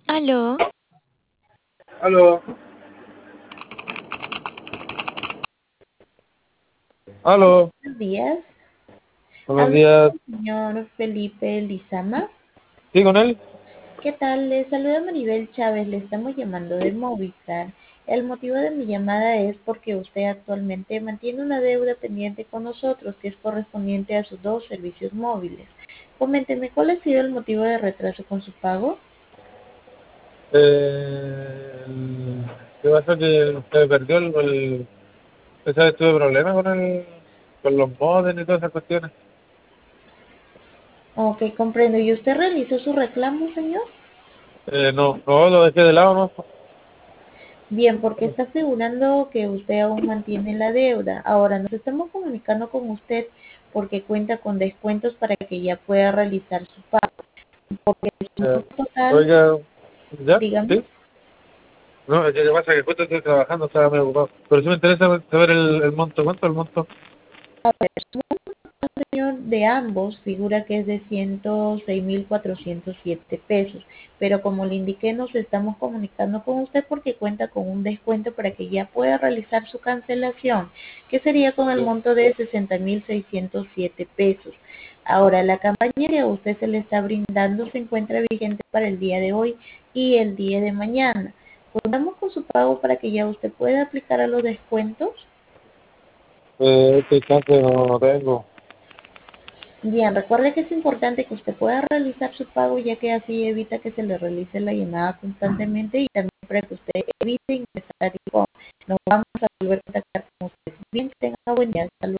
Aló, Aló, aló, buenos días. buenos Hablo días. con el señor Felipe Lizama. ¿Sí con él? ¿Qué tal? Le saluda Maribel Chávez. Le estamos llamando de Movistar. El motivo de mi llamada es porque usted actualmente mantiene una deuda pendiente con nosotros que es correspondiente a sus dos servicios móviles. Coménteme, ¿cuál ha sido el motivo de retraso con su pago? ¿Qué pasa? Que se perdió esa vez tuve problemas con los modems y todas esas cuestiones. Ok, comprendo. ¿Y usted realizó su reclamo, señor? No, lo dejé de lado, ¿no? Bien, porque está figurando que usted aún mantiene la deuda. Ahora nos estamos comunicando con usted porque cuenta con descuentos para que ya pueda realizar su pago. Porque su Eh, monto total, Oiga, ¿ya? dígame, ¿Sí? No, es que pasa que justo estoy trabajando, estaba medio ocupado. Pero sí me interesa saber el monto. ¿Cuánto es el monto? señor, de ambos figura que es de 106.407 pesos. Pero como le indiqué, nos estamos comunicando con usted porque cuenta con un descuento para que ya pueda realizar su cancelación, que sería con el Sí. monto de 60.607 pesos. Ahora, la campaña que a usted se le está brindando se encuentra vigente para el día de hoy y el día de mañana. Contamos con su pago para que ya usted pueda aplicar a los descuentos. Este chance no tengo. Bien, recuerde que es importante que usted pueda realizar su pago ya que así evita que se le realice la llamada constantemente y también para que usted evite ingresar y nos vamos a volver a contactar con usted. Bien, que tenga buen día. Salud.